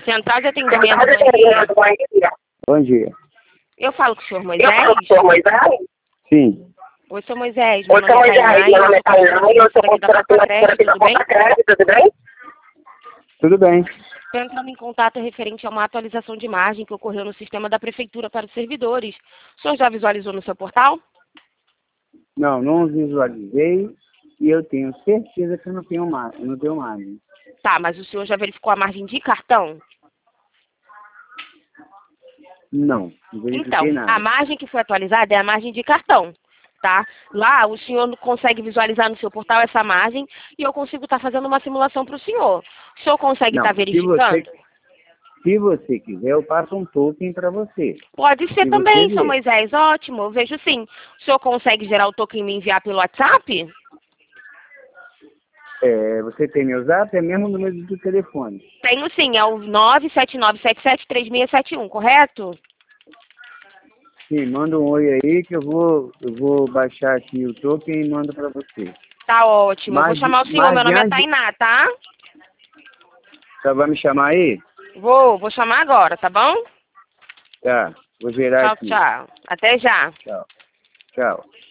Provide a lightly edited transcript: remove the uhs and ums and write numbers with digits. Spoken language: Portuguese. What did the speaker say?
Central de Atendimento, bom dia. Bom dia. Eu falo com o senhor Moisés? Sim. Oi, senhor Moisés. Meu nome é Tainá e eu sou consultora da Pacred, tudo bem? Tudo bem. Estou entrando em contato referente a uma atualização de imagem que ocorreu no sistema da Prefeitura para os servidores. O senhor já visualizou no seu portal? Não visualizei e eu tenho certeza que eu não tenho margem. Tá, mas o senhor já verificou a margem de cartão? Não Então, verifiquei nada. a margem que foi atualizada é a margem de cartão, tá? Lá o senhor consegue visualizar no seu portal essa margem e eu consigo estar fazendo uma simulação para o senhor. O senhor consegue estar verificando? Se você quiser, eu passo um token para você. Pode ser Se também, você senhor ver. Moisés, ótimo, eu vejo sim. O senhor consegue gerar o token e me enviar pelo WhatsApp? Você tem meu zap? É mesmo o número do telefone. Tenho sim, é o 979773671, correto? Sim, manda um oi aí que eu vou baixar aqui o token e mando para você. Tá ótimo, eu vou chamar o senhor, meu nome é Tainá, tá? Você vai me chamar aí? Vou chamar agora, tá bom? Tá, vou gerar Tchau, aqui. tchau. Até já. Tchau. Tchau.